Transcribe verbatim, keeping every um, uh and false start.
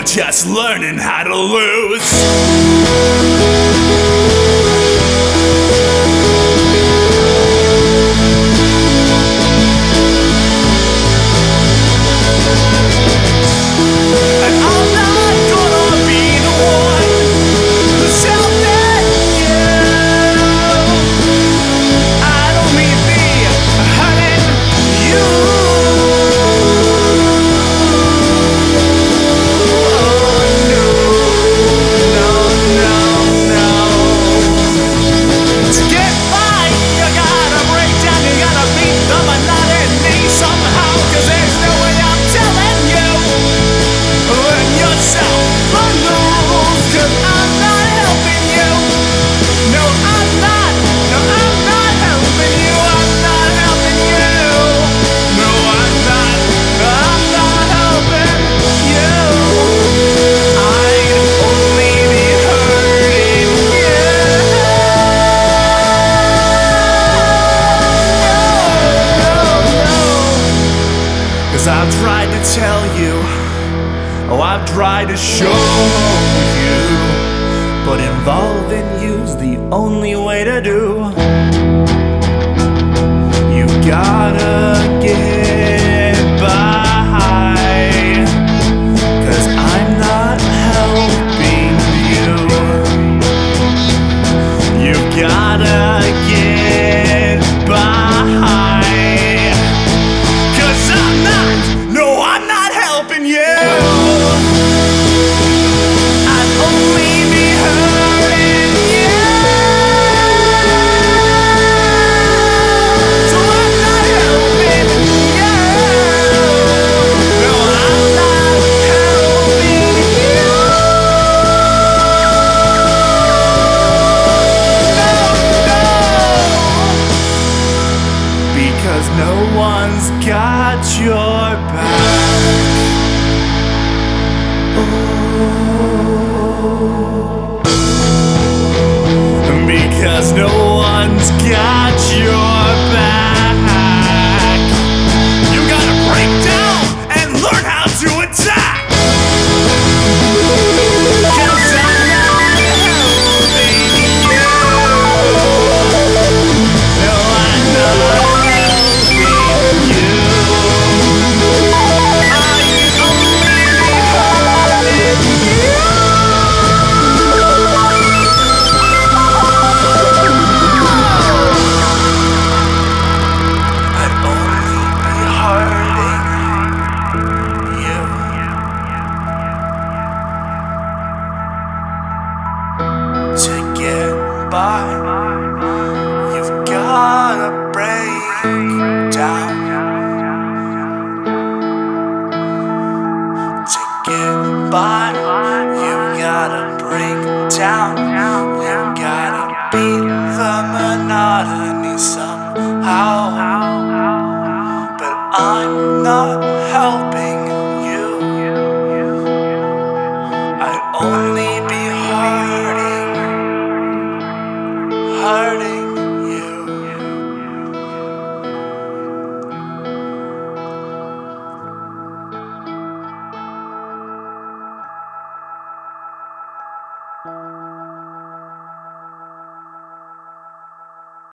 just learning how to lose. I've tried to tell you, oh, I've tried to show you, but involving you's the only way to do. You gotta get by, 'cause I'm not helping you. You gotta get by. Because no one's got your back. Oh. Because no one's got your back. You gotta break down and learn how to attack. To get by, you've gotta break down. To get by, you gotta break down.